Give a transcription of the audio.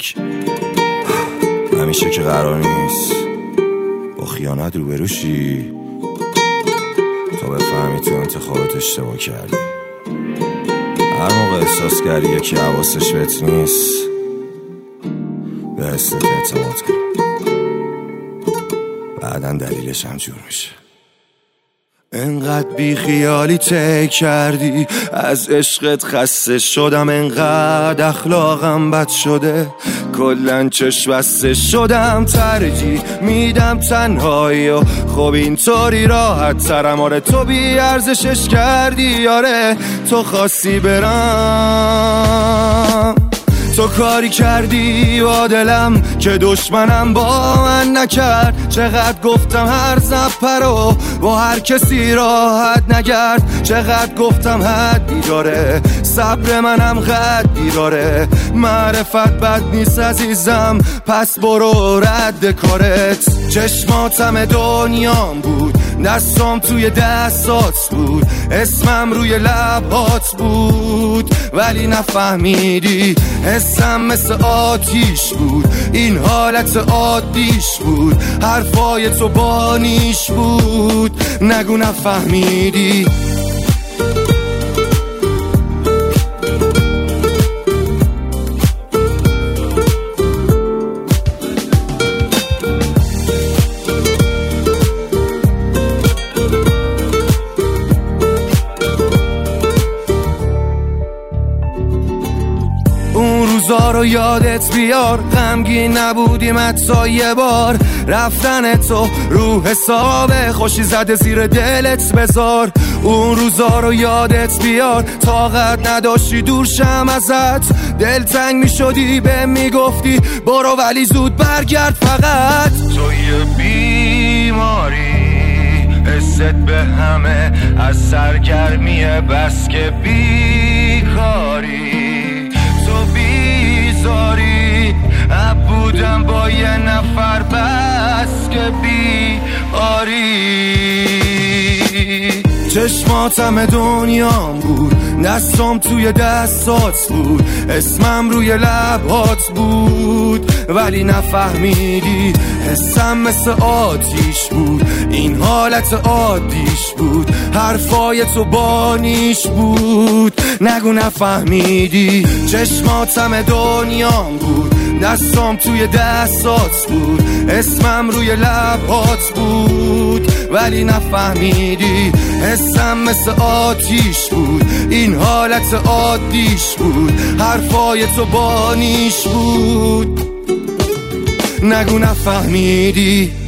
تک. همیشه که قرار نیست با خیانت روبروشی تا بفهمی تو انتخابات اشتباه کردی. هر موقع احساس کردی یکی حواسش بهت نیست به حست اعتماد کن، بعداً دلیلش هم جور میشه. انقدر بی خیالی تک کردی، از عشقت خسته شدم، انقدر اخلاقم بد شده، کلن چشم بسته شدم، ترجیح میدم تنهایی و خب اینطوری راحت ترم. آره تو بی ارزشش کردی، آره تو خواستی برم، تو کاری کردی با دلم که دشمنم با من نکرد. چقدر گفتم هر زپر رو با هر کسی راحت نگرد، چقدر گفتم حدی داره، صبر منم قدی داره. معرفت بد نیست عزیزم، پس برو رد کارت. چشماتم دنیام بود، دستام توی دستات بود، اسمم روی لبات بود، ولی نفهمیدی حسم مثل آتیش بود، این حالت عادیش بود، حرفای تو بانیش بود، نگو نفهمیدی. اون روزا رو یادت بیار، غمگین نبودیم حتی یه بار، رفتن تو رو حساب خوشی زده زیر دلت بذار. اون روزا رو یادت بیار، طاقت نداشتی دور شم ازت، دلتنگ می شدی به میگفتی برو ولی زود برگرد فقط. تو یه بیماری حست به همه از سرگرمی بس که بیکاری، تو بیزاری بودم با یه نفر بس که بیاری. چشماتم دنیام بود، دستام توی دستات بود، اسمم روی لبات بود، ولی نفهمیدی حسم مثل آتیش بود، این حالت عادیش بود، حرفای تو بانیش بود، نگو نفهمیدی. چشماتم دنیام بود، دستام توی دستات بود، اسمم روی لبات بود، ولی نفهمیدی حسم مثل آتیش بود، این حالت عادیش بود، حرفای تو بانیش بود، نگو نفهمیدی.